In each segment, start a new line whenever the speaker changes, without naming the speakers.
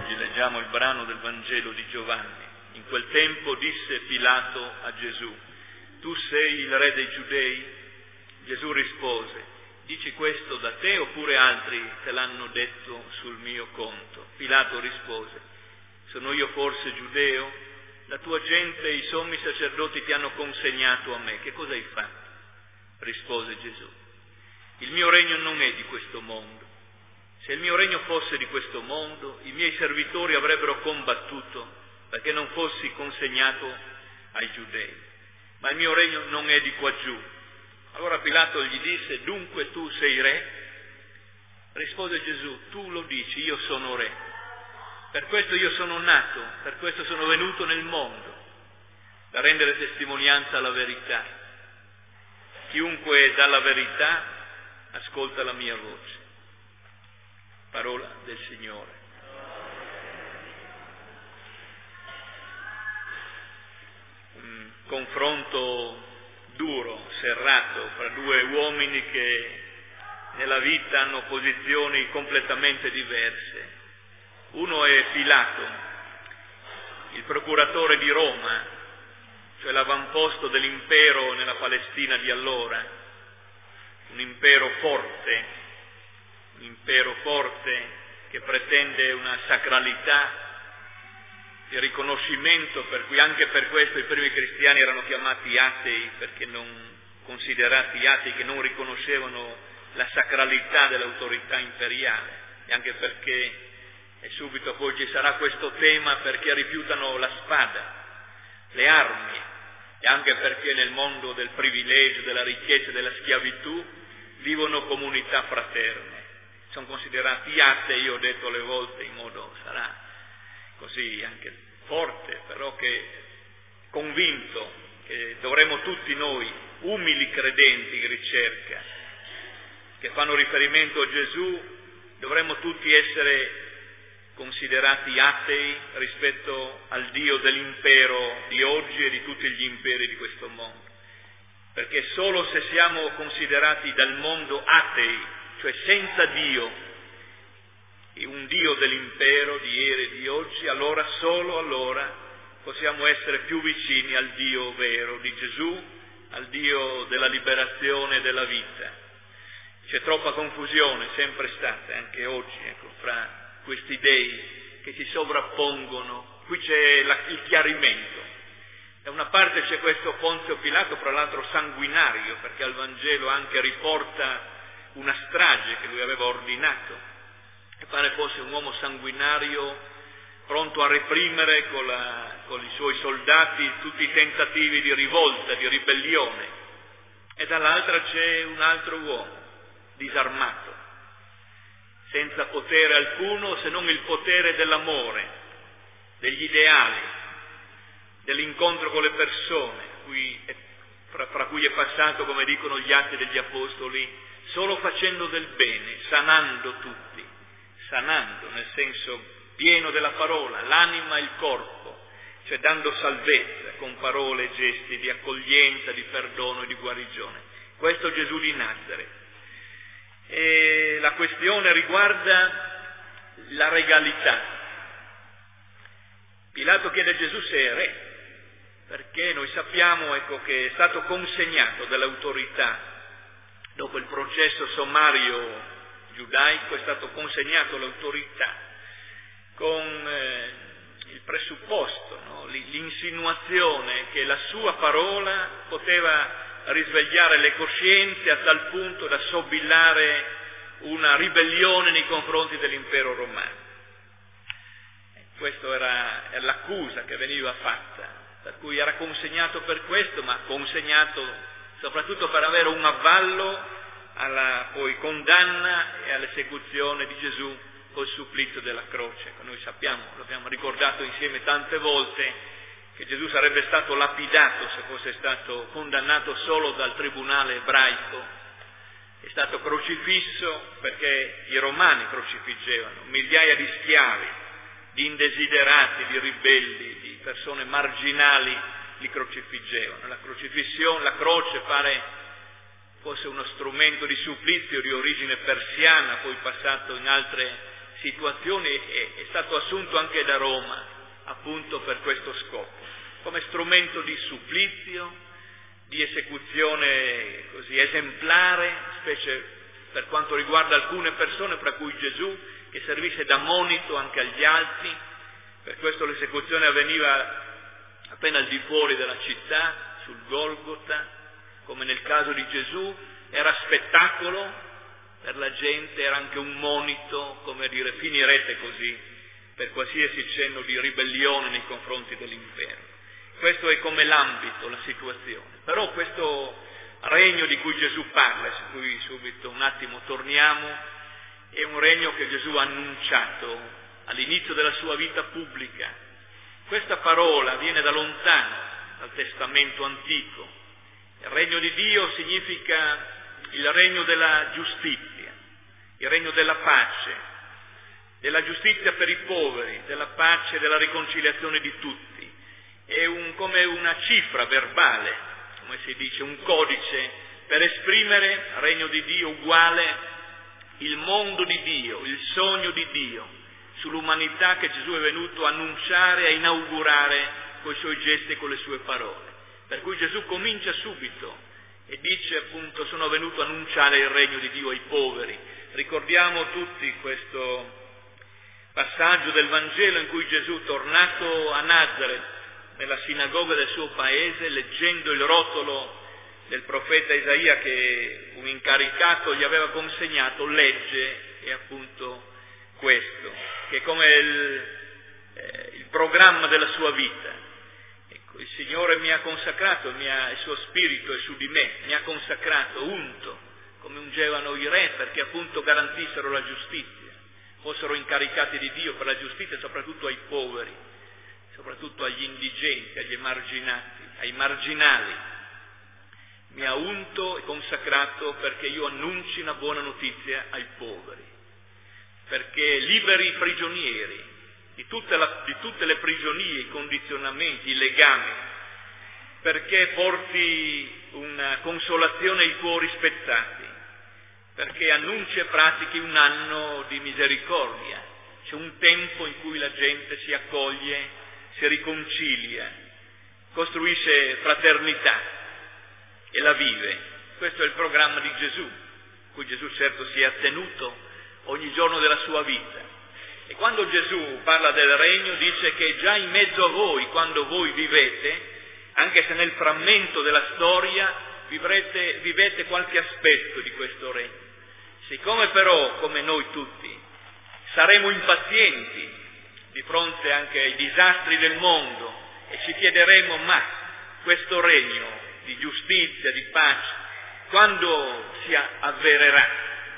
Oggi leggiamo il brano del Vangelo di Giovanni. In quel tempo disse Pilato a Gesù: tu sei il re dei Giudei? Gesù rispose: dici questo da te oppure altri te l'hanno detto sul mio conto? Pilato rispose: sono io forse giudeo? La tua gente e i sommi sacerdoti ti hanno consegnato a me. Che cosa hai fatto? Rispose Gesù: il mio regno non è di questo mondo. Se il mio regno fosse di questo mondo, i miei servitori avrebbero combattuto perché non fossi consegnato ai giudei. Ma il mio regno non è di qua giù. Allora Pilato gli disse: dunque tu sei re? Rispose Gesù: tu lo dici, io sono re. Per questo io sono nato, per questo sono venuto nel mondo, per rendere testimonianza alla verità. Chiunque dà la verità ascolta la mia voce. Parola del Signore. Un confronto duro, serrato, fra due uomini che nella vita hanno posizioni completamente diverse. Uno è Pilato, il procuratore di Roma, cioè l'avamposto dell'impero nella Palestina di allora, un impero forte che pretende una sacralità di riconoscimento, per cui anche per questo i primi cristiani erano chiamati atei, perché non considerati atei, che non riconoscevano la sacralità dell'autorità imperiale, e anche perché, e subito poi ci sarà questo tema, perché rifiutano la spada, le armi, e anche perché nel mondo del privilegio, della ricchezza e della schiavitù vivono comunità fraterne. Sono considerati atei, io ho detto alle volte in modo, sarà così anche forte, però che convinto che dovremmo tutti noi, umili credenti in ricerca, che fanno riferimento a Gesù, dovremmo tutti essere considerati atei rispetto al Dio dell'impero di oggi e di tutti gli imperi di questo mondo. Perché solo se siamo considerati dal mondo atei, cioè senza Dio, un Dio dell'impero di ieri e di oggi, solo allora possiamo essere più vicini al Dio vero di Gesù, al Dio della liberazione e della vita. C'è troppa confusione, sempre stata, anche oggi, fra questi dei che si sovrappongono. Qui c'è il chiarimento. Da una parte c'è questo Ponzio Pilato, fra l'altro sanguinario, perché al Vangelo anche riporta una strage che lui aveva ordinato, e pare fosse un uomo sanguinario, pronto a reprimere con i suoi soldati tutti i tentativi di rivolta, di ribellione. E dall'altra c'è un altro uomo, disarmato, senza potere alcuno se non il potere dell'amore, degli ideali, dell'incontro con le persone, fra cui è passato, come dicono gli Atti degli Apostoli, solo facendo del bene, sanando tutti, sanando nel senso pieno della parola, l'anima e il corpo, cioè dando salvezza con parole e gesti di accoglienza, di perdono e di guarigione. Questo Gesù di Nazaret. E la questione riguarda la regalità. Pilato chiede a Gesù se è re, perché noi sappiamo che è stato consegnato dall'autorità. Dopo il processo sommario giudaico è stato consegnato all'autorità con il presupposto, no? L'insinuazione che la sua parola poteva risvegliare le coscienze a tal punto da sobillare una ribellione nei confronti dell'impero romano. Questa era l'accusa che veniva fatta, per cui era consegnato per questo, ma consegnato soprattutto per avere un avallo alla poi condanna e all'esecuzione di Gesù col supplizio della croce. Noi sappiamo, l'abbiamo ricordato insieme tante volte, che Gesù sarebbe stato lapidato se fosse stato condannato solo dal tribunale ebraico. È stato crocifisso perché i romani crocifiggevano, migliaia di schiavi, di indesiderati, di ribelli, di persone marginali li crocifiggevano. La crocifissione, la croce pare fosse uno strumento di supplizio di origine persiana, poi passato in altre situazione è stato assunto anche da Roma, appunto per questo scopo, come strumento di supplizio, di esecuzione così esemplare, specie per quanto riguarda alcune persone, fra cui Gesù, che servisse da monito anche agli altri. Per questo l'esecuzione avveniva appena al di fuori della città, sul Golgota, come nel caso di Gesù, era spettacolo per la gente, era anche un monito, come dire, finirete così, per qualsiasi cenno di ribellione nei confronti dell'impero. Questo è come l'ambito, la situazione. Però questo regno di cui Gesù parla, su cui subito un attimo torniamo, è un regno che Gesù ha annunciato all'inizio della sua vita pubblica. Questa parola viene da lontano, dal Testamento antico. Il regno di Dio significa il regno della giustizia, il regno della pace, della giustizia per i poveri, della pace e della riconciliazione di tutti. È come una cifra verbale, come si dice, un codice per esprimere il regno di Dio uguale il mondo di Dio, il sogno di Dio sull'umanità che Gesù è venuto a annunciare, a inaugurare con i suoi gesti e con le sue parole. Per cui Gesù comincia subito e dice appunto: sono venuto a annunciare il regno di Dio ai poveri. Ricordiamo tutti questo passaggio del Vangelo in cui Gesù, tornato a Nazareth, nella sinagoga del suo paese, leggendo il rotolo del profeta Isaia che un incaricato gli aveva consegnato, legge e appunto questo, che è come il programma della sua vita. Ecco, il Signore mi ha consacrato, il suo spirito è su di me, mi ha consacrato, unto, come ungevano i re, perché appunto garantissero la giustizia, fossero incaricati di Dio per la giustizia, soprattutto ai poveri, soprattutto agli indigenti, agli emarginati, ai marginali. Mi ha unto e consacrato perché io annunci una buona notizia ai poveri, perché liberi i prigionieri di tutte le prigionie, i condizionamenti, i legami, perché porti una consolazione ai cuori spezzati, perché annunci e pratichi un anno di misericordia. C'è un tempo in cui la gente si accoglie, si riconcilia, costruisce fraternità e la vive. Questo è il programma di Gesù, cui Gesù certo si è attenuto ogni giorno della sua vita. E quando Gesù parla del regno dice che è già in mezzo a voi, quando voi vivete, anche se nel frammento della storia vivete qualche aspetto di questo regno. Siccome però, come noi tutti, saremo impazienti di fronte anche ai disastri del mondo e ci chiederemo: ma questo regno di giustizia, di pace, quando si avvererà?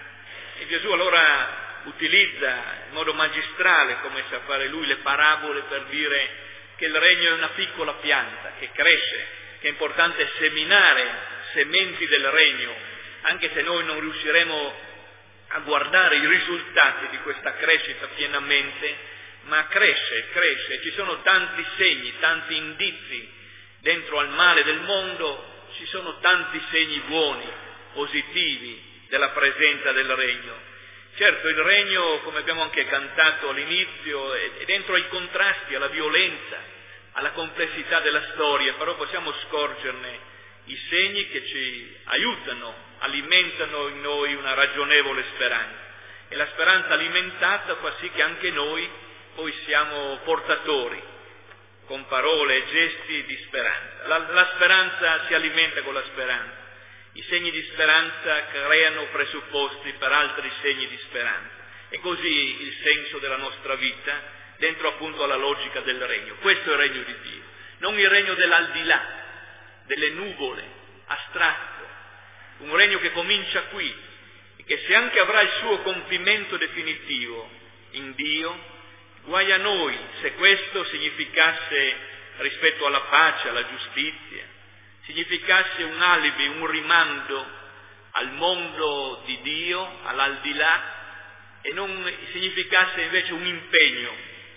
E Gesù allora utilizza in modo magistrale, come sa fare lui, le parabole per dire che il regno è una piccola pianta che cresce, che è importante seminare sementi del regno, anche se noi non riusciremo a guardare i risultati di questa crescita pienamente, ma cresce, ci sono tanti segni, tanti indizi dentro al male del mondo, ci sono tanti segni buoni, positivi della presenza del regno. Certo, il regno, come abbiamo anche cantato all'inizio, è dentro ai contrasti, alla violenza, alla complessità della storia, però possiamo scorgerne i segni che ci aiutano, alimentano in noi una ragionevole speranza. E la speranza alimentata fa sì che anche noi poi siamo portatori, con parole e gesti, di speranza. La speranza si alimenta con la speranza. I segni di speranza creano presupposti per altri segni di speranza. E così il senso della nostra vita, dentro appunto alla logica del regno. Questo è il regno di Dio, non il regno dell'aldilà, delle nuvole, astratto. Un regno che comincia qui e che se anche avrà il suo compimento definitivo in Dio, guai a noi se questo significasse, rispetto alla pace, alla giustizia, significasse un alibi, un rimando al mondo di Dio, all'aldilà, e non significasse invece un impegno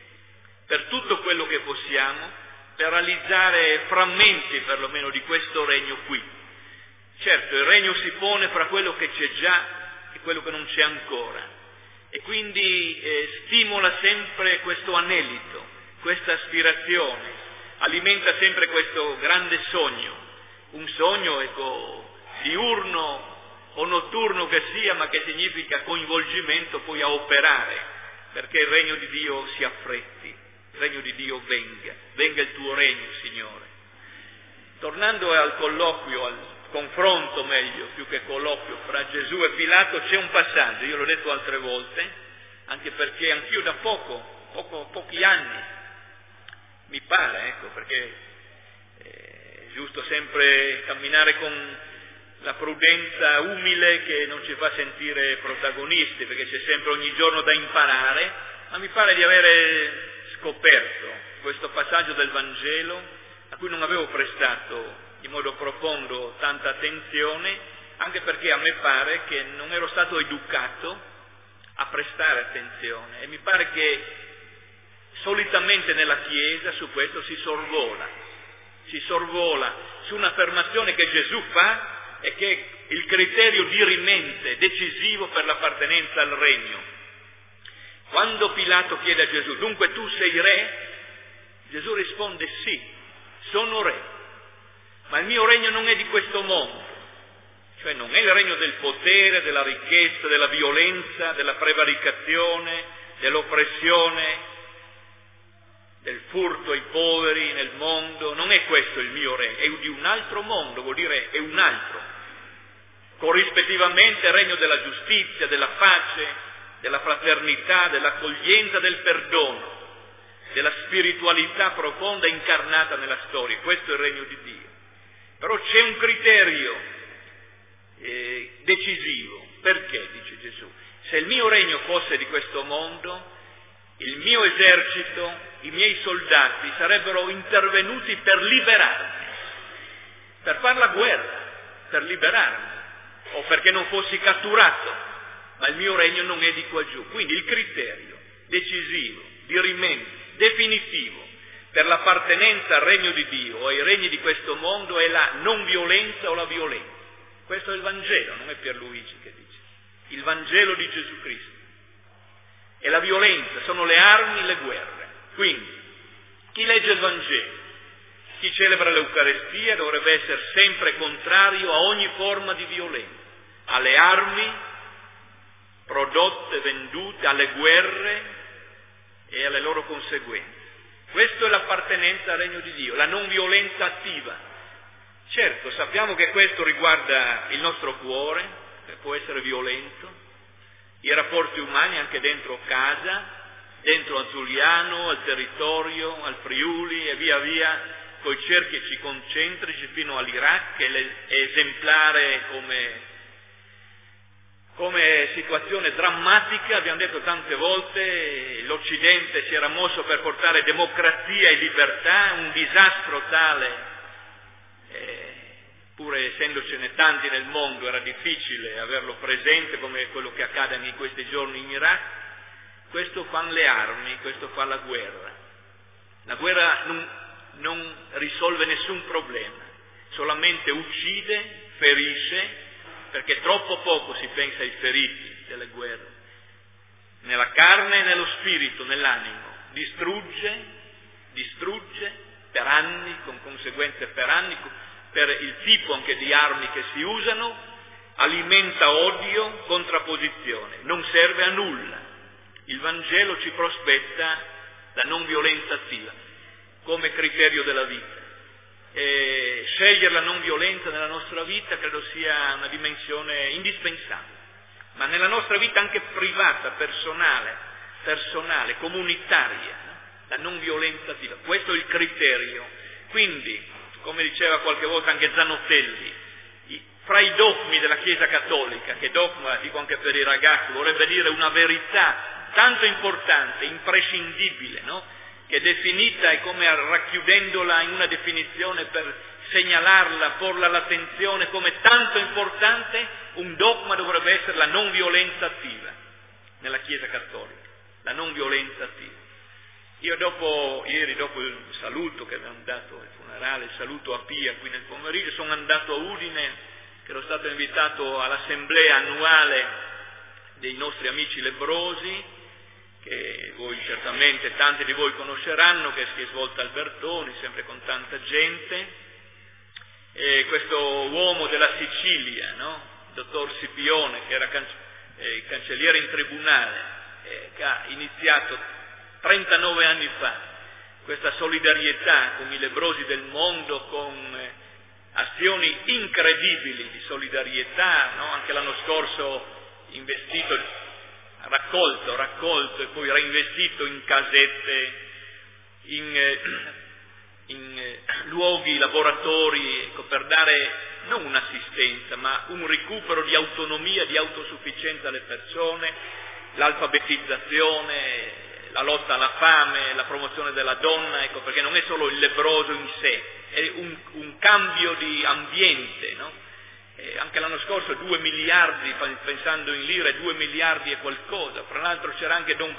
per tutto quello che possiamo per realizzare frammenti perlomeno di questo regno qui. Certo, il regno si pone fra quello che c'è già e quello che non c'è ancora. e quindi stimola sempre questo anelito, questa aspirazione, alimenta sempre questo grande sogno, un sogno, ecco, diurno o notturno che sia, ma che significa coinvolgimento poi a operare, perché il regno di Dio si affretti, il regno di Dio venga il tuo regno, Signore. Tornando al colloquio, al confronto meglio, più che colloquio, fra Gesù e Pilato, c'è un passaggio, io l'ho detto altre volte, anche perché anch'io da pochi anni, mi pare, ecco, perché è giusto sempre camminare con la prudenza umile che non ci fa sentire protagonisti, perché c'è sempre ogni giorno da imparare, ma mi pare di avere scoperto questo passaggio del Vangelo a cui non avevo prestato in modo profondo tanta attenzione, anche perché a me pare che non ero stato educato a prestare attenzione, e mi pare che solitamente nella Chiesa su questo si sorvola su un'affermazione che Gesù fa e che è il criterio dirimente, decisivo per l'appartenenza al regno. Quando Pilato chiede a Gesù: dunque tu sei re? Gesù risponde: sì, sono re, ma il mio regno non è di questo mondo, cioè non è il regno del potere, della ricchezza, della violenza, della prevaricazione, dell'oppressione, del furto ai poveri nel mondo. Non è questo il mio regno, è di un altro mondo, vuol dire è un altro. Corrispettivamente il regno della giustizia, della pace, della fraternità, dell'accoglienza, del perdono, della spiritualità profonda incarnata nella storia. Questo è il regno di Dio. Però c'è un criterio decisivo. Perché, dice Gesù, se il mio regno fosse di questo mondo, il mio esercito, i miei soldati sarebbero intervenuti per liberarmi, per far la guerra, per liberarmi, o perché non fossi catturato, ma il mio regno non è di qua giù. Quindi il criterio decisivo, dirimente, definitivo per l'appartenenza al regno di Dio o ai regni di questo mondo è la non violenza o la violenza. Questo è il Vangelo, non è Pierluigi che dice, il Vangelo di Gesù Cristo. E la violenza sono le armi, le guerre. Quindi chi legge il Vangelo, chi celebra l'Eucarestia dovrebbe essere sempre contrario a ogni forma di violenza, alle armi prodotte, vendute, alle guerre e alle loro conseguenze. Questo è l'appartenenza al regno di Dio, la non violenza attiva. Certo, sappiamo che questo riguarda il nostro cuore, che può essere violento, i rapporti umani anche dentro casa, dentro a Giuliano, al territorio, al Friuli e via via, coi cerchi concentrici fino all'Iraq, che è esemplare come situazione drammatica. Abbiamo detto tante volte, l'Occidente si era mosso per portare democrazia e libertà, un disastro tale, pur essendocene tanti nel mondo era difficile averlo presente come quello che accade in questi giorni in Iraq. Questo fanno le armi, questo fa la guerra. La guerra non risolve nessun problema, solamente uccide, ferisce, perché troppo poco si pensa ai feriti delle guerre, nella carne e nello spirito, nell'animo. Distrugge per anni, con conseguenze per anni, per il tipo anche di armi che si usano, alimenta odio, contrapposizione, non serve a nulla. Il Vangelo ci prospetta la non violenza attiva come criterio della vita. E scegliere la non violenza nella nostra vita credo sia una dimensione indispensabile, ma nella nostra vita anche privata, personale, comunitaria, la non violenza attiva. Questo è il criterio. Quindi, come diceva qualche volta anche Zanotelli, fra i dogmi della Chiesa Cattolica, che dogma, dico anche per i ragazzi, vorrebbe dire una verità tanto importante, imprescindibile, no? Che è definita e come racchiudendola in una definizione per segnalarla, porla all'attenzione come tanto importante, un dogma dovrebbe essere la non violenza attiva nella Chiesa Cattolica, la non violenza attiva. Io ieri dopo il saluto che abbiamo dato al funerale, il saluto a Pia qui nel pomeriggio, sono andato a Udine, che ero stato invitato all'assemblea annuale dei nostri amici lebbrosi, che voi certamente, tanti di voi conosceranno, che si è svolta al Bertoni, sempre con tanta gente, e questo uomo della Sicilia, no? Il dottor Scipione, che era cancelliere in tribunale, che ha iniziato 39 anni fa questa solidarietà con i lebbrosi del mondo, con azioni incredibili di solidarietà, no? Anche l'anno scorso investito, raccolto e poi reinvestito in casette, in luoghi, laboratori, ecco, per dare non un'assistenza, ma un recupero di autonomia, di autosufficienza alle persone, l'alfabetizzazione, la lotta alla fame, la promozione della donna, ecco, perché non è solo il lebbroso in sé, è un cambio di ambiente, no? Anche l'anno scorso 2 miliardi, pensando in lire, 2 miliardi e qualcosa. Fra l'altro c'era anche Don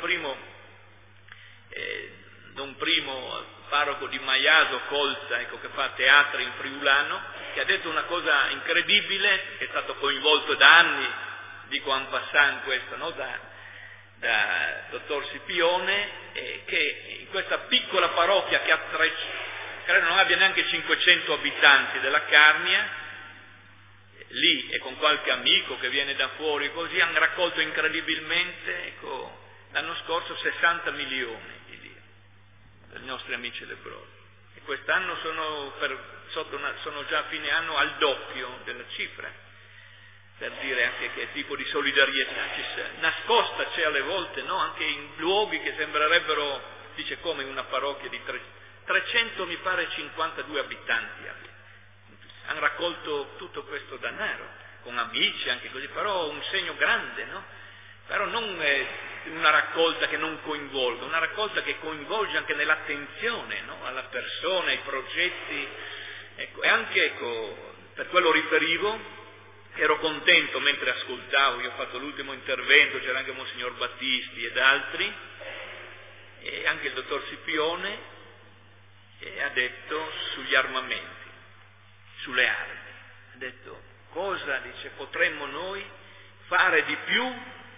Primo, parroco di Maiaso, Colza, ecco, che fa teatri in friulano, che ha detto una cosa incredibile, che è stato coinvolto da anni, dico en passant questo, no? da dottor Scipione, che in questa piccola parrocchia che credo non abbia neanche 500 abitanti della Carnia, lì e con qualche amico che viene da fuori così, hanno raccolto incredibilmente, ecco, l'anno scorso 60 milioni di lire per i nostri amici lebbrosi, e quest'anno sono già a fine anno al doppio della cifra, per dire anche che tipo di solidarietà nascosta c'è alle volte, no? Anche in luoghi che sembrerebbero, dice, come in una parrocchia di 300 mi pare 52 abitanti abbia. Hanno raccolto tutto questo denaro, con amici anche così, però un segno grande, no? Però non una raccolta che non coinvolga, una raccolta che coinvolge anche nell'attenzione, no? Alla persona, ai progetti, ecco, e anche, ecco, per quello riferivo, ero contento mentre ascoltavo, io ho fatto l'ultimo intervento, c'era anche Monsignor Battisti ed altri, e anche il dottor Scipione, ha detto sugli armamenti, sulle armi, ha detto cosa, dice, potremmo noi fare di più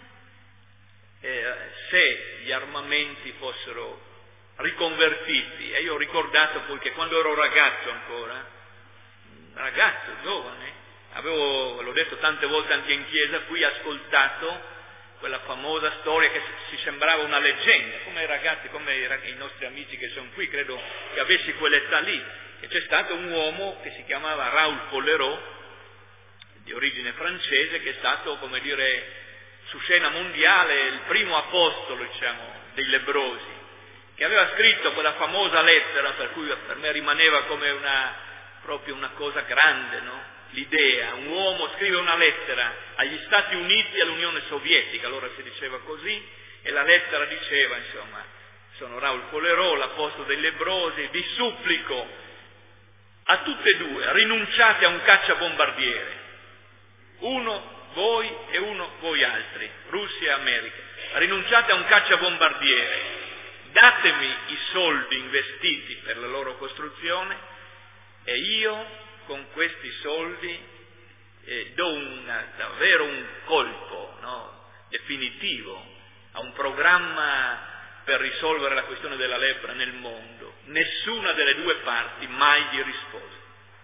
se gli armamenti fossero riconvertiti. E io ho ricordato poi che quando ero ragazzo ancora, giovane, l'ho detto tante volte anche in chiesa, qui ascoltato quella famosa storia che si sembrava una leggenda, come i ragazzi, come i nostri amici che sono qui, credo che avessi quell'età lì, che c'è stato un uomo che si chiamava Raoul Follerot, di origine francese, che è stato, come dire, su scena mondiale il primo apostolo, diciamo, dei lebbrosi, che aveva scritto quella famosa lettera, per cui per me rimaneva come proprio una cosa grande, no? L'idea, un uomo scrive una lettera agli Stati Uniti e all'Unione Sovietica, allora si diceva così, e la lettera diceva, insomma, sono Raoul Follerot, l'apostolo dei lebbrosi, vi supplico a tutte e due, rinunciate a un cacciabombardiere, uno voi e uno voi altri, Russia e America, rinunciate a un cacciabombardiere, datemi i soldi investiti per la loro costruzione e io con questi soldi do davvero un colpo, no, definitivo a un programma per risolvere la questione della lebbra nel mondo. Nessuna delle due parti mai gli rispose.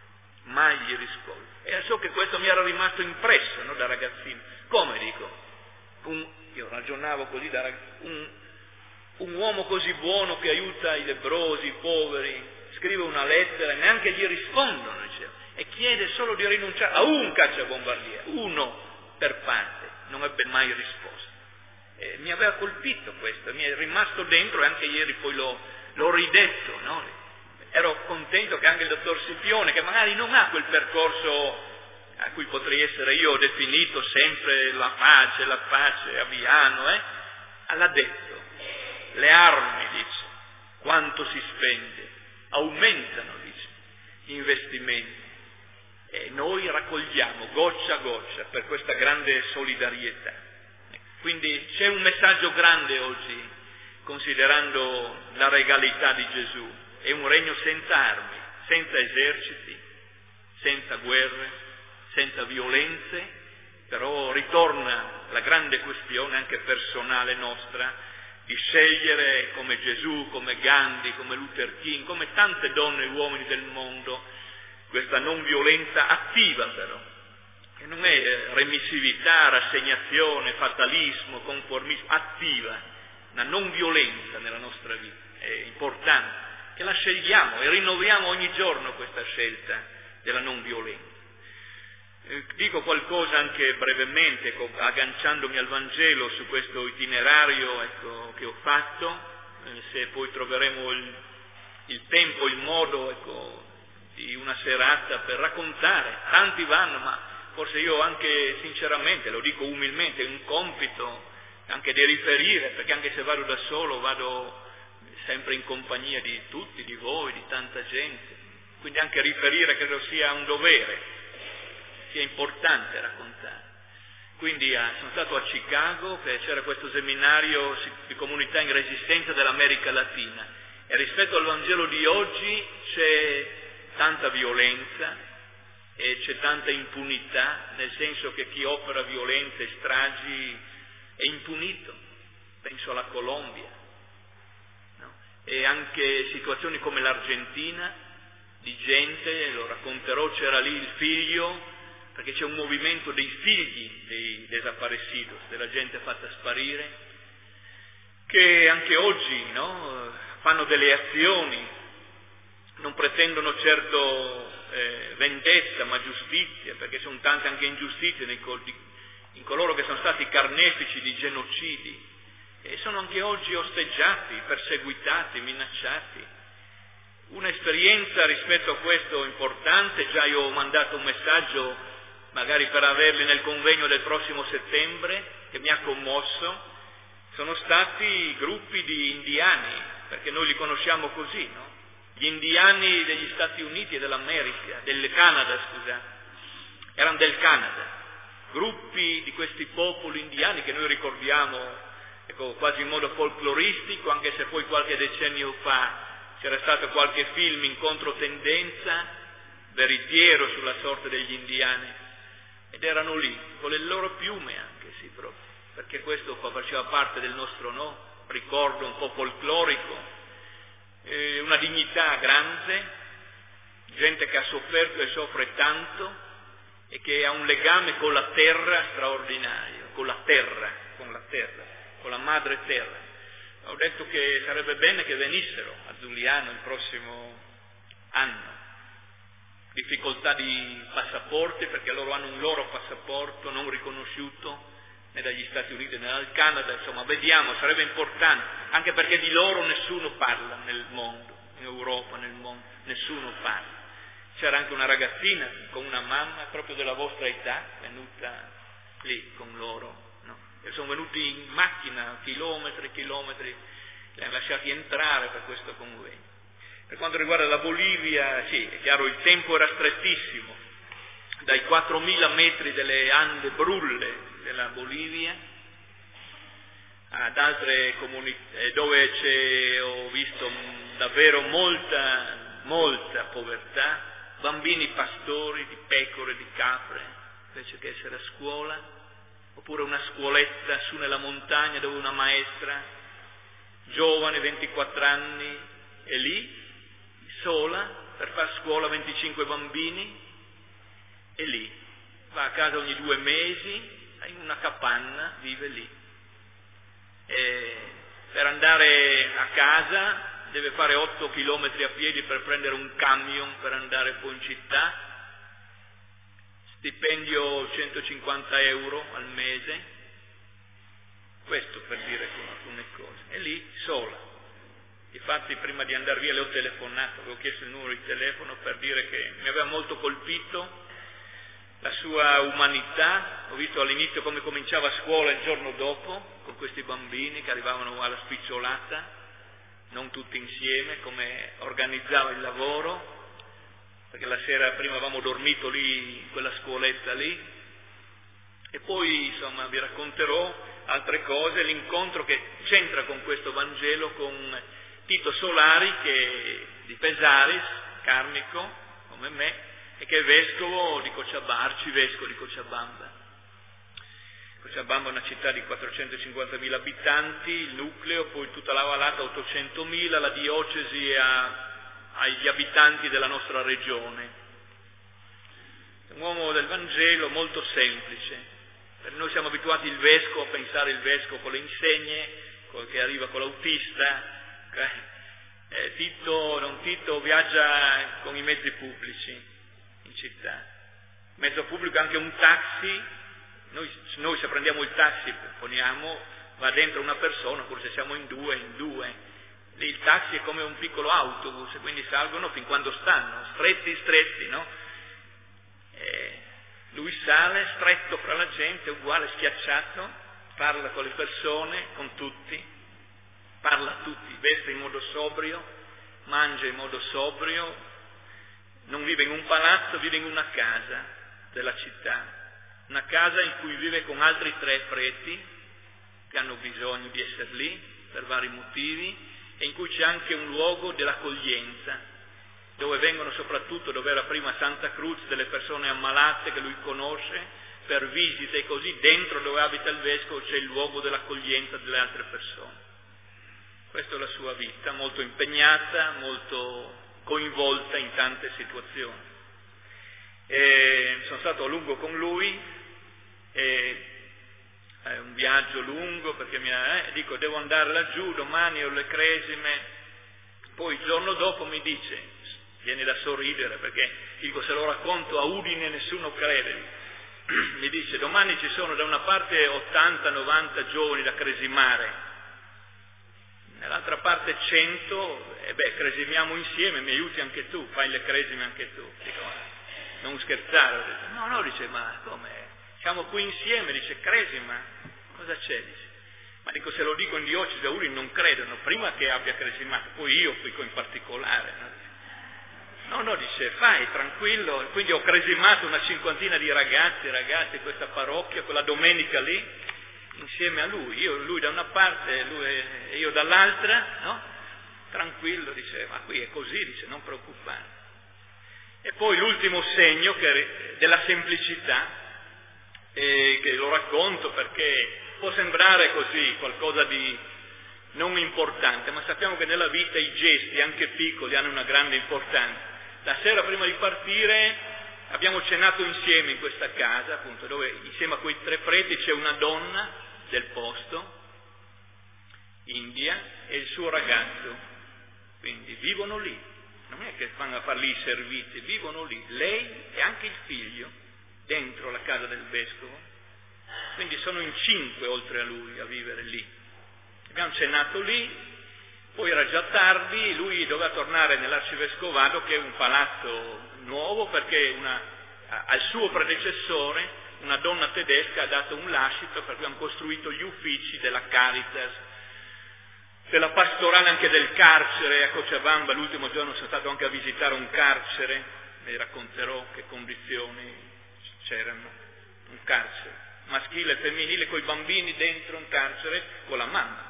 E so che questo mi era rimasto impresso, no, da ragazzino. Come dico? Io ragionavo così, un uomo così buono che aiuta i lebbrosi, i poveri, scrive una lettera e neanche gli rispondono, diceva, e chiede solo di rinunciare a un cacciabombardiere, uno per parte, non ebbe mai risposta. Mi aveva colpito questo, mi è rimasto dentro e anche ieri poi l'ho ridetto, no? Ero contento che anche il dottor Scipione, che magari non ha quel percorso a cui potrei essere io definito sempre la pace, Aviano, l'ha detto, le armi, dice, quanto si spende, aumentano, dice, gli investimenti, e noi raccogliamo goccia a goccia per questa grande solidarietà. Quindi c'è un messaggio grande oggi, considerando la regalità di Gesù. È un regno senza armi, senza eserciti, senza guerre, senza violenze, però ritorna la grande questione anche personale nostra, di scegliere come Gesù, come Gandhi, come Luther King, come tante donne e uomini del mondo, questa non violenza attiva però, che non è remissività, rassegnazione, fatalismo, conformismo, attiva, una non violenza nella nostra vita. È importante che la scegliamo e rinnoviamo ogni giorno questa scelta della non violenza. Dico qualcosa anche brevemente, agganciandomi al Vangelo su questo itinerario che ho fatto, se poi troveremo il tempo, il modo di una serata per raccontare. Tanti vanno, ma forse io anche sinceramente, lo dico umilmente, è un compito anche di riferire, perché anche se vado da solo vado sempre in compagnia di tutti, di voi, di tanta gente, quindi anche riferire credo sia un dovere, sia importante raccontare. Quindi sono stato a Chicago, c'era questo seminario di comunità in resistenza dell'America Latina, e rispetto al Vangelo di oggi c'è tanta violenza e c'è tanta impunità, nel senso che chi opera violenze e stragi è impunito. Penso alla Colombia, no? E anche situazioni come l'Argentina, di gente, lo racconterò, c'era lì il figlio, perché c'è un movimento dei figli dei desaparecidos, della gente fatta sparire, che anche oggi, no, fanno delle azioni, non pretendono certo vendetta, ma giustizia, perché sono tante anche ingiustizie in coloro che sono stati carnefici di genocidi, e sono anche oggi osteggiati, perseguitati, minacciati. Un'esperienza rispetto a questo importante, già io ho mandato un messaggio magari per averli nel convegno del prossimo settembre, che mi ha commosso, sono stati gruppi di indiani, perché noi li conosciamo così, no? Gli indiani degli Stati Uniti e dell'America, del Canada, scusate, erano del Canada, gruppi di questi popoli indiani che noi ricordiamo quasi in modo folcloristico, anche se poi qualche decennio fa c'era stato qualche film in controtendenza, veritiero sulla sorte degli indiani, ed erano lì, con le loro piume anche, sì, proprio, perché questo faceva parte del nostro ricordo un po' folclorico, una dignità grande, gente che ha sofferto e soffre tanto e che ha un legame con la terra straordinario, con la madre terra. Ho detto che sarebbe bene che venissero a Giuliano il prossimo anno. Difficoltà di passaporti, perché loro hanno un loro passaporto non riconosciuto né dagli Stati Uniti né dal Canada, insomma vediamo, sarebbe importante, anche perché di loro nessuno parla nel mondo, in Europa, nel mondo, nessuno parla. C'era anche una ragazzina con una mamma proprio della vostra età, venuta lì con loro, no? E sono venuti in macchina, chilometri e chilometri, li hanno lasciati entrare per questo convegno. Per quanto riguarda la Bolivia, sì, è chiaro, il tempo era strettissimo, dai 4.000 metri delle Ande brulle della Bolivia ad altre comunità, dove ho visto davvero molta povertà, bambini pastori di pecore, di capre, invece che essere a scuola, oppure una scuoletta su nella montagna dove una maestra, giovane, 24 anni, è lì, sola, per far scuola 25 bambini, e lì, va a casa ogni 2 mesi, in una capanna, vive lì. E per andare a casa deve fare 8 chilometri a piedi per prendere un camion per andare poi in città, stipendio 150 euro al mese, questo per dire alcune cose, è lì sola. Infatti prima di andare via le ho telefonato, avevo chiesto il numero di telefono per dire che mi aveva molto colpito la sua umanità. Ho visto all'inizio come cominciava a scuola il giorno dopo, con questi bambini che arrivavano alla spicciolata, non tutti insieme, come organizzava il lavoro, perché la sera prima avevamo dormito lì, in quella scuoletta lì, e poi insomma vi racconterò altre cose, l'incontro che c'entra con questo Vangelo con Tito Solari, che di Pesaris, carnico, come me, e che è vescovo di Cochabamba, arcivescovo di Cochabamba. Cochabamba è una città di 450.000 abitanti, il nucleo, poi tutta la vallata 800.000, la diocesi agli abitanti della nostra regione. È un uomo del Vangelo molto semplice. Per noi siamo abituati il vescovo a pensare il vescovo con le insegne, che arriva con l'autista. Tito viaggia con i mezzi pubblici in città. Mezzo pubblico anche un taxi. Noi se prendiamo il taxi, va dentro una persona, oppure se siamo in due. Lì il taxi è come un piccolo autobus, quindi salgono fin quando stanno, stretti, no? Lui sale stretto fra la gente, uguale, schiacciato, parla con le persone, con tutti, parla a tutti, veste in modo sobrio, mangia in modo sobrio, non vive in un palazzo, vive in una casa della città. Una casa in cui vive con altri 3 preti che hanno bisogno di essere lì per vari motivi e in cui c'è anche un luogo dell'accoglienza, dove vengono soprattutto, dove era prima Santa Cruz, delle persone ammalate che lui conosce per visite e così. Dentro dove abita il vescovo c'è il luogo dell'accoglienza delle altre persone. Questa è la sua vita, molto impegnata, molto coinvolta in tante situazioni. Sono stato a lungo con lui. È un viaggio lungo perché dico devo andare laggiù, domani ho le cresime, poi il giorno dopo mi dice, viene da sorridere perché dico se lo racconto a Udine nessuno crede, mi dice domani ci sono da una parte 80-90 giovani da cresimare, nell'altra parte 100, cresimiamo insieme, mi aiuti anche tu, fai le cresime anche tu. Dico, non scherzare, ho detto, no, dice, ma come? Siamo qui insieme, dice, cresima, cosa c'è? Dice, ma dico, se lo dico in diocesi a Udine non credono, prima che abbia cresimato, poi io dico in particolare. No, dice, fai, tranquillo, quindi ho cresimato una 50ina di ragazzi in questa parrocchia, quella domenica lì, insieme a lui, lui da una parte e io dall'altra, no? Tranquillo, dice, ma qui è così, dice, non preoccupare. E poi l'ultimo segno della semplicità, che lo racconto perché può sembrare così qualcosa di non importante, ma sappiamo che nella vita i gesti, anche piccoli, hanno una grande importanza. La sera prima di partire abbiamo cenato insieme in questa casa, appunto, dove insieme a quei 3 preti c'è una donna del posto, India, e il suo ragazzo, quindi vivono lì, non è che vanno a fare lì i servizi, vivono lì, lei e anche il figlio, dentro la casa del vescovo, quindi sono in 5 oltre a lui a vivere lì. Abbiamo cenato lì, poi era già tardi, lui doveva tornare nell'arcivescovado, che è un palazzo nuovo, perché al suo predecessore una donna tedesca ha dato un lascito, per cui hanno costruito gli uffici della Caritas, della pastorale, anche del carcere a Cochabamba. L'ultimo giorno sono stato anche a visitare un carcere, vi racconterò che condizioni c'erano, un carcere maschile e femminile con i bambini dentro un carcere con la mamma.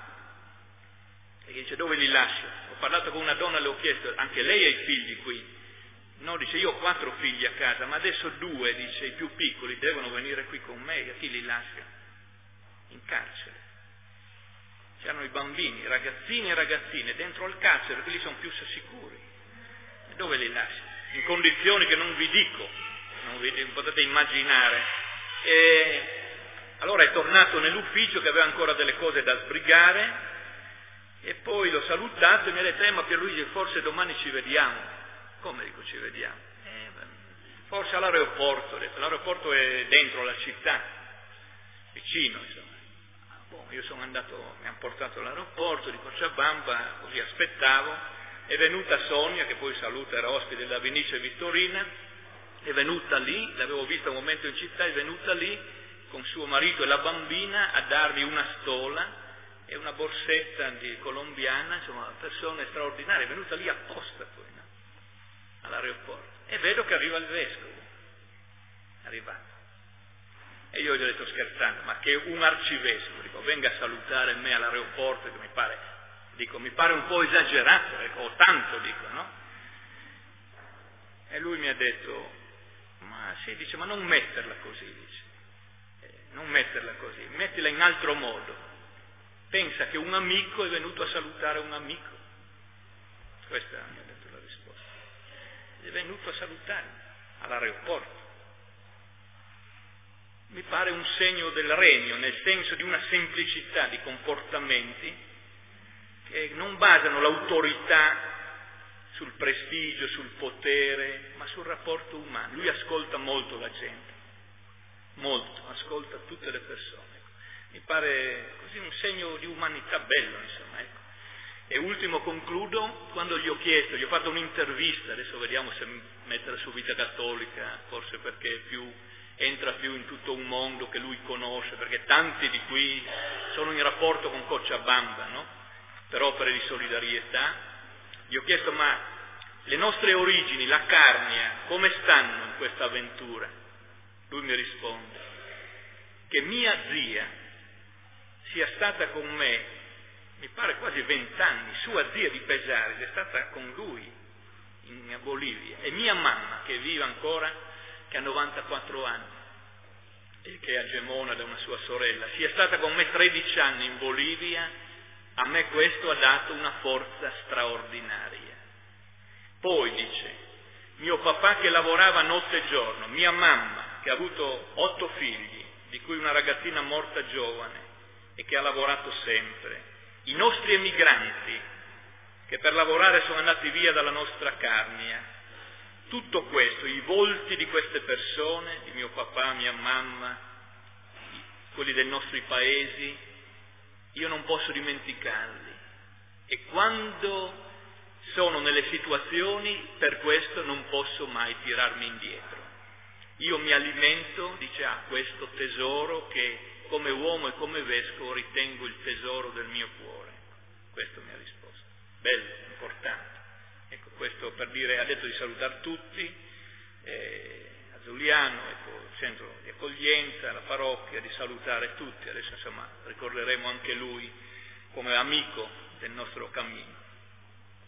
E dice, dove li lascio? Ho parlato con una donna, le ho chiesto, anche lei ha i figli qui? No, dice, io ho 4 figli a casa, ma adesso 2, dice, i più piccoli devono venire qui con me, a chi li lascia? In carcere. C'erano i bambini, ragazzini e ragazzine dentro al carcere, perché lì sono più sicuri. E dove li lascia? In condizioni che non vi dico, non potete immaginare. E allora è tornato nell'ufficio che aveva ancora delle cose da sbrigare, e poi l'ho salutato e mi ha detto, ma Pierluigi, forse domani ci vediamo. Come dico ci vediamo? Forse all'aeroporto, ho detto, l'aeroporto è dentro la città, vicino, insomma. Io sono andato, mi hanno portato all'aeroporto di Cochabamba, così aspettavo, è venuta Sonia, che poi saluta, era ospite della Vinice Vittorina, è venuta lì, l'avevo vista un momento in città, è venuta lì con suo marito e la bambina a darmi una stola e una borsetta colombiana, insomma, una persona straordinaria, è venuta lì apposta poi, no? All'aeroporto. E vedo che arriva il vescovo, è arrivato. E io gli ho detto scherzando, ma che un arcivescovo, dico, venga a salutare me all'aeroporto, che mi pare un po' esagerato, o tanto, dico, no? E lui mi ha detto, ma sì, dice, ma non metterla così, dice. non metterla così, mettila in altro modo. Pensa che un amico è venuto a salutare un amico. Questa mi ha detto la risposta. È venuto a salutarmi all'aeroporto. Mi pare un segno del regno, nel senso di una semplicità di comportamenti che non basano l'autorità sul prestigio, sul potere, ma sul rapporto umano. Lui ascolta molto la gente, molto, ascolta tutte le persone. Mi pare così un segno di umanità bello, insomma, ecco. E ultimo concludo, quando gli ho chiesto, gli ho fatto un'intervista, adesso vediamo se mettere su Vita Cattolica, forse perché entra più in tutto un mondo che lui conosce, perché tanti di qui sono in rapporto con Cochabamba, no? Per opere di solidarietà. Gli ho chiesto, ma le nostre origini, la Carnia, come stanno in questa avventura? Lui mi risponde che mia zia sia stata con me, mi pare quasi 20 anni, sua zia di Pesaris, è stata con lui in Bolivia, e mia mamma, che vive ancora, che ha 94 anni, e che è agemona da una sua sorella, sia stata con me 13 anni in Bolivia. A me questo ha dato una forza straordinaria. Poi dice, mio papà che lavorava notte e giorno, mia mamma che ha avuto 8 figli, di cui una ragazzina morta giovane e che ha lavorato sempre, i nostri emigranti che per lavorare sono andati via dalla nostra Carnia, tutto questo, i volti di queste persone, di mio papà, mia mamma, quelli dei nostri paesi, io non posso dimenticarli, e quando sono nelle situazioni, per questo non posso mai tirarmi indietro. Io mi alimento, dice, a questo tesoro che come uomo e come vescovo ritengo il tesoro del mio cuore. Questo mi ha risposto. Bello, importante. Ecco, questo per dire, ha detto di salutare tutti, a Giuliano, ecco, il centro di accoglienza, la parrocchia, di salutare tutti. Adesso insomma ricorderemo anche lui come amico del nostro cammino.